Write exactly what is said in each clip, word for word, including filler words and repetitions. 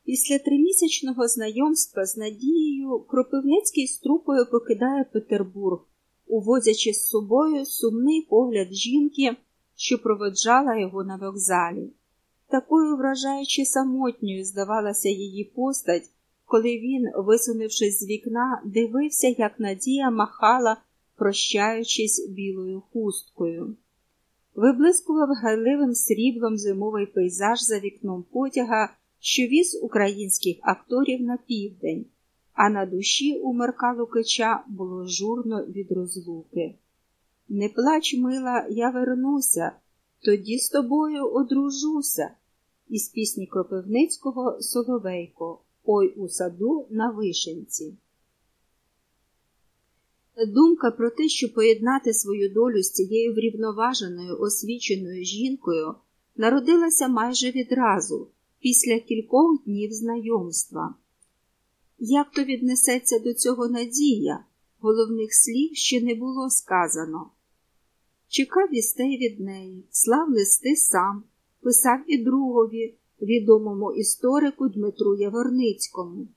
Після тримісячного знайомства з Надією Кропивницький з трупою покидає Петербург, увозячи з собою сумний погляд жінки, що проводжала його на вокзалі. Такою вражаючи самотньою здавалася її постать, коли він, висунувшись з вікна, дивився, як Надія махала, прощаючись білою хусткою. Виблискував гайливим сріблом зимовий пейзаж за вікном потяга, що віз українських акторів на південь, а на душі у Марка Лукича було журно від розлуки. «Не плач, мила, я вернуся, тоді з тобою одружуся» із пісні Кропивницького «Соловейко, ой у саду на вишенці». Думка про те, що поєднати свою долю з цією врівноваженою, освіченою жінкою, народилася майже відразу, після кількох днів знайомства. Як то віднесеться до цього Надія? Головних слів ще не було сказано. Чекав вістей від неї, слав листи сам, писав і другові, відомому історику Дмитру Яворницькому.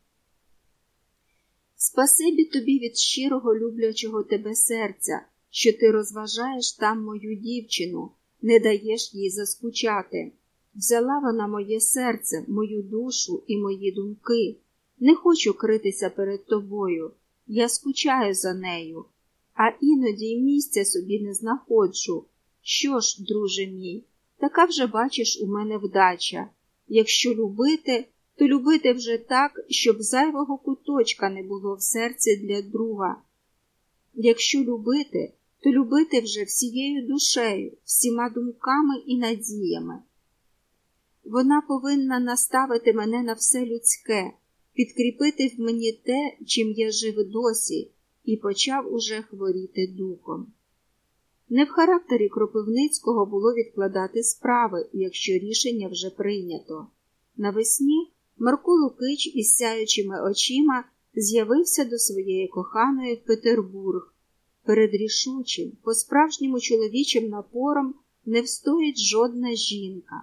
Спасибі тобі від щирого люблячого тебе серця, що ти розважаєш там мою дівчину, не даєш їй заскучати. Взяла вона моє серце, мою душу і мої думки. Не хочу критися перед тобою, я скучаю за нею, а іноді й місця собі не знаходжу. Що ж, друже мій, така вже, бачиш, у мене вдача. Якщо любити, то любити вже так, щоб зайвого куточка не було в серці для друга. Якщо любити, то любити вже всією душею, всіма думками і надіями. Вона повинна наставити мене на все людське, підкріпити в мені те, чим я жив досі, і почав уже хворіти духом. Не в характері Кропивницького було відкладати справи, якщо рішення вже прийнято. Навесні Марко Лукич із сяючими очима з'явився до своєї коханої в Петербург. Перед рішучим, по-справжньому чоловічим напором не встоїть жодна жінка.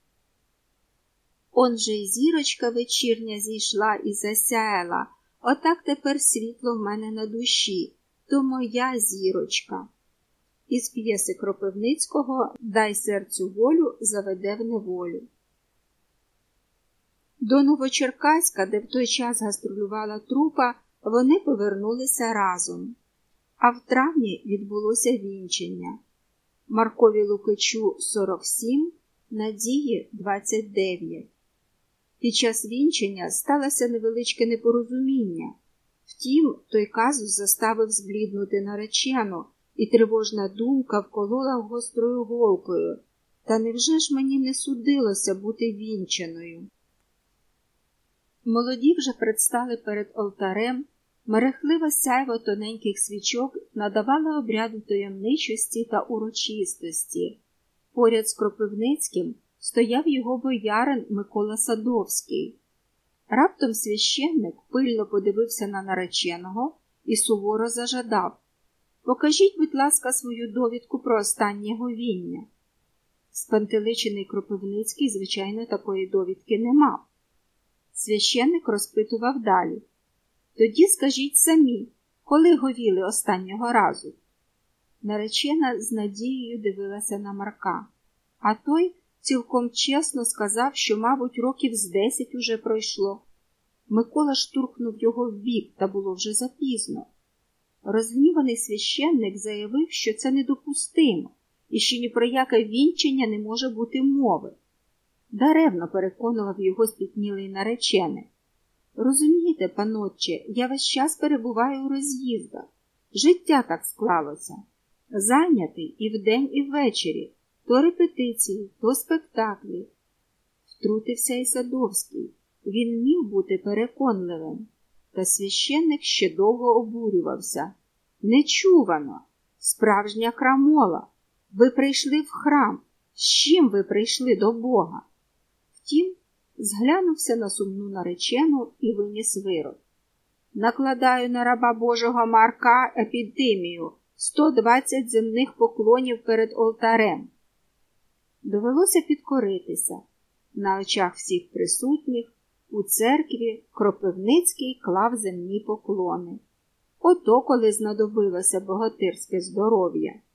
Он же й зірочка вечірня зійшла і засяяла, отак тепер світло в мене на душі, то моя зірочка. Із п'єси Кропивницького «Дай серцю волю, заведе в неволю». До Новочеркаська, де в той час гастролювала трупа, вони повернулися разом. А в травні відбулося вінчання. Маркові Лукичу сорок сім, Надії двадцять дев'ять. Під час вінчання сталося невеличке непорозуміння. Втім, той казус заставив збліднути наречену, і тривожна думка вколола гострою голкою. Та невже ж мені не судилося бути вінчаною? Молоді вже предстали перед алтарем, мерехливе сяйво тоненьких свічок надавало обряду таємничості та урочистості. Поряд з Кропивницьким стояв його боярин Микола Садовський. Раптом священник пильно подивився на нареченого і суворо зажадав: «Покажіть, будь ласка, свою довідку про останнє говіння». Спантеличений Кропивницький, звичайно, такої довідки не мав. Священник розпитував далі: «Тоді скажіть самі, коли говіли останнього разу?» Наречена з надією дивилася на Марка, а той цілком чесно сказав, що, мабуть, років з десять уже пройшло. Микола штурхнув його в бік, та було вже запізно. Розгніваний священник заявив, що це недопустимо, і що ні про яке вінчання не може бути мови. Даремно переконував його спітнілий наречений. «Розумієте, панотче, я весь час перебуваю у роз'їздах. Життя так склалося. Зайнятий і вдень, і ввечері. То репетиції, то спектаклі». Втрутився і Садовський. Він міг бути переконливим. Та священник ще довго обурювався. «Нечувано! Справжня крамола! Ви прийшли в храм! З чим ви прийшли до Бога?» Втім, зглянувся на сумну наречену і виніс вирок: «Накладаю на раба Божого Марка епідемію, сто двадцять земних поклонів перед алтарем». Довелося підкоритися. На очах всіх присутніх У церкві Кропивницький клав земні поклони. Ото коли знадобилося богатирське здоров'я.